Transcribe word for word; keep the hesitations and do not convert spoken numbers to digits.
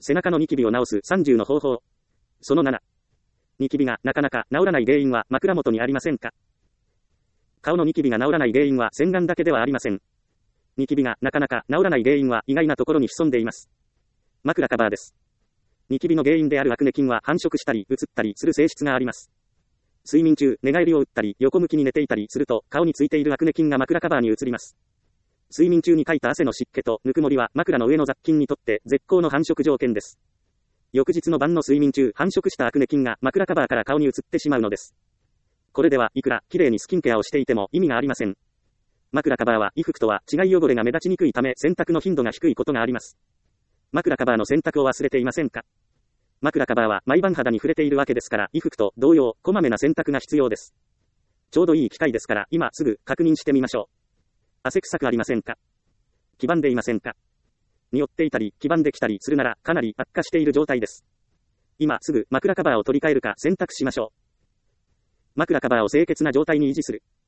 背中のニキビを治すさんじゅうの方法。そのなな。ニキビがなかなか治らない原因は枕元にありませんか？顔のニキビが治らない原因は洗顔だけではありません。ニキビがなかなか治らない原因は意外なところに潜んでいます。枕カバーです。ニキビの原因であるアクネ菌は繁殖したり、移ったりする性質があります。睡眠中、寝返りを打ったり、横向きに寝ていたりすると、顔についているアクネ菌が枕カバーに移ります。睡眠中にかいた汗の湿気とぬくもりは枕の上の雑菌にとって絶好の繁殖条件です。翌日の晩の睡眠中、繁殖したアクネ菌が枕カバーから顔に移ってしまうのです。これではいくら綺麗にスキンケアをしていても意味がありません。枕カバーは衣服とは違い汚れが目立ちにくいため洗濯の頻度が低いことがあります。枕カバーの洗濯を忘れていませんか？枕カバーは毎晩肌に触れているわけですから、衣服と同様、こまめな洗濯が必要です。ちょうどいい機会ですから、今すぐ確認してみましょう。汗臭くありませんか？黄ばんでいませんか？匂っていたり、黄ばんできたりするなら、かなり悪化している状態です。今すぐ枕カバーを取り替えるか選択しましょう。枕カバーを清潔な状態に維持する。